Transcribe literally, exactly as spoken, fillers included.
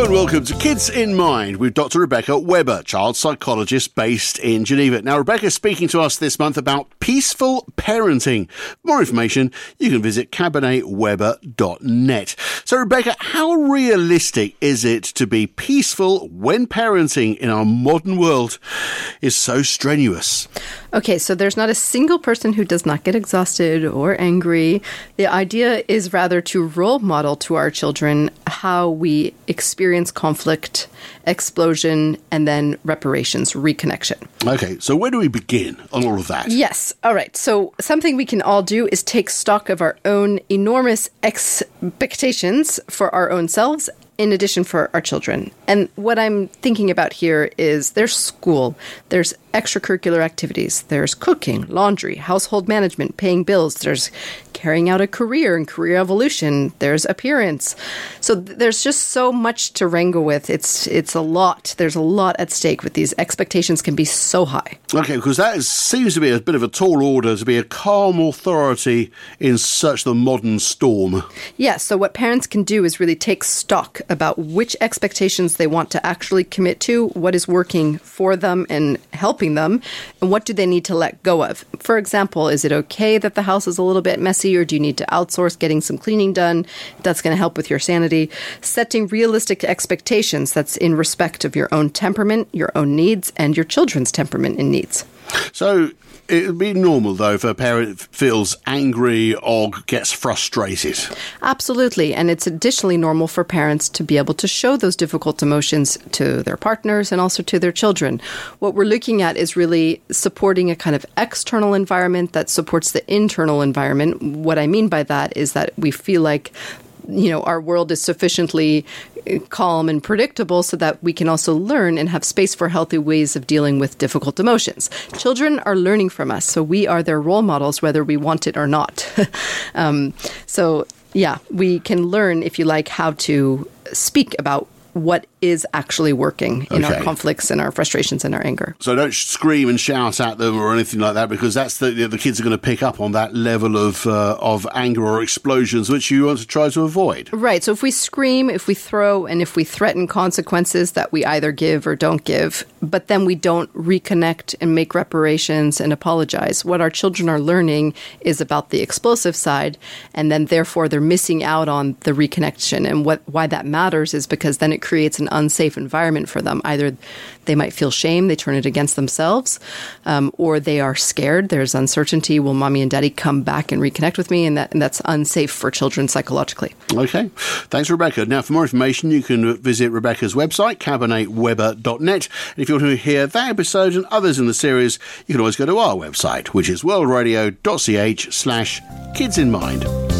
Hello and welcome to Kids in Mind with Doctor Rebecca Weber, child psychologist based in Geneva. Now, Rebecca's speaking to us this month about peaceful parenting. For more information, you can visit cabinet weber dot net. So, Rebecca, how realistic is it to be peaceful when parenting in our modern world is so strenuous? Okay, so there's not a single person who does not get exhausted or angry. The idea is rather to role model to our children how we experience conflict, explosion, and then reparations, reconnection. Okay, so where do we begin on all of that? Yes. All right. So something we can all do is take stock of our own enormous expectations for our own selves, in addition for our children. And what I'm thinking about here is there's school, there's extracurricular activities, there's cooking, laundry, household management, paying bills, there's carrying out a career and career evolution, there's appearance. So th- there's just so much to wrangle with. It's it's a lot. There's a lot at stake with these. Expectations can be so high. Okay, because that is, seems to be a bit of a tall order, to be a calm authority in such the modern storm. Yeah, so what parents can do is really take stock about which expectations they want to actually commit to, what is working for them and helping them, and what do they need to let go of. For example, is it okay that the house is a little bit messy, or do you need to outsource getting some cleaning done? That's going to help with your sanity. Setting realistic expectations that's in respect of your own temperament, your own needs, and your children's temperament and needs. So it would be normal, though, if a parent feels angry or gets frustrated. Absolutely. And it's additionally normal for parents to be able to show those difficult emotions to their partners and also to their children. What we're looking at is really supporting a kind of external environment that supports the internal environment. What I mean by that is that we feel like, you know, our world is sufficiently calm and predictable so that we can also learn and have space for healthy ways of dealing with difficult emotions. Children are learning from us, so we are their role models, whether we want it or not. um, so, yeah, we can learn, if you like, how to speak about what is actually working in okay. our conflicts and our frustrations and our anger. So don't scream and shout at them or anything like that, because that's the the kids are going to pick up on that level of uh, of anger or explosions, which you want to try to avoid. Right. So if we scream, if we throw, and if we threaten consequences that we either give or don't give, but then we don't reconnect and make reparations and apologize, what our children are learning is about the explosive side, and then therefore they're missing out on the reconnection. And what why that matters is because then it creates an unsafe environment for them. Either they might feel shame, they turn it against themselves, um, or they are scared. There's uncertainty. Will mommy and daddy come back and reconnect with me? And, that, and that's unsafe for children psychologically. Okay. Thanks, Rebecca. Now, for more information, you can visit Rebecca's website, cabinet weber dot net. And if you want to hear that episode and others in the series, you can always go to our website, which is worldradio dot c h slash kids in mind.